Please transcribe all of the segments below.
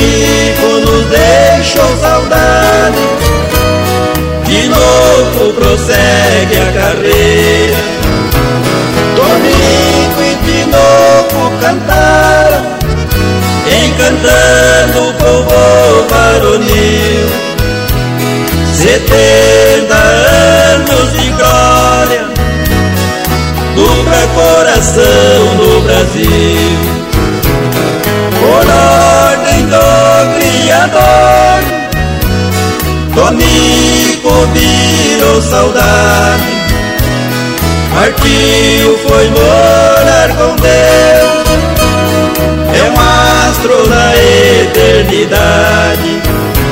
Tonico nos deixou saudade, de novo prossegue a carreira. Tonico e de novo cantaram, encantando o povo varonil. 70 anos de glória, dupla coração do Brasil. Por ordem do Criador, Tonico virou saudade, partiu, foi morar com Deus, é um astro na eternidade.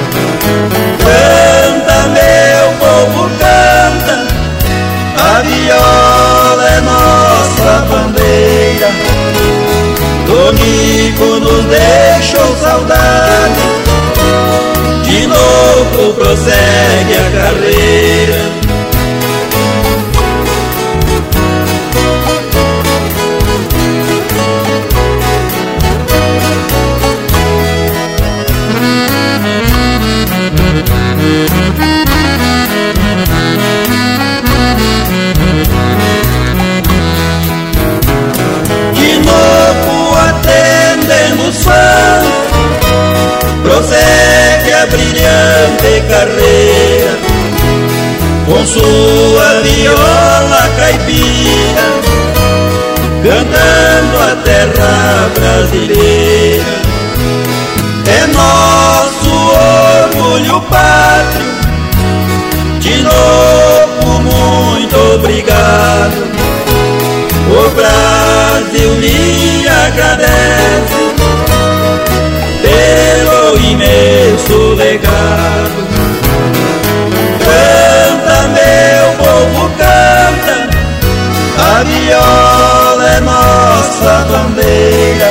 Canta, meu povo, canta, a viola é nossa bandeira. Tonico nos deixou saudade, de novo prossegue a carreira. Prossegue a brilhante carreira, com sua viola caipira, cantando a terra brasileira. É nosso orgulho pátrio, de novo muito obrigado. O Brasil lhe agradece pelo imenso legado. Canta, meu povo, canta, a viola é nossa bandeira.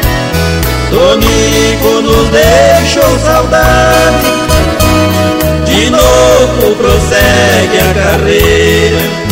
Tonico nos deixou saudade, de novo prossegue a carreira.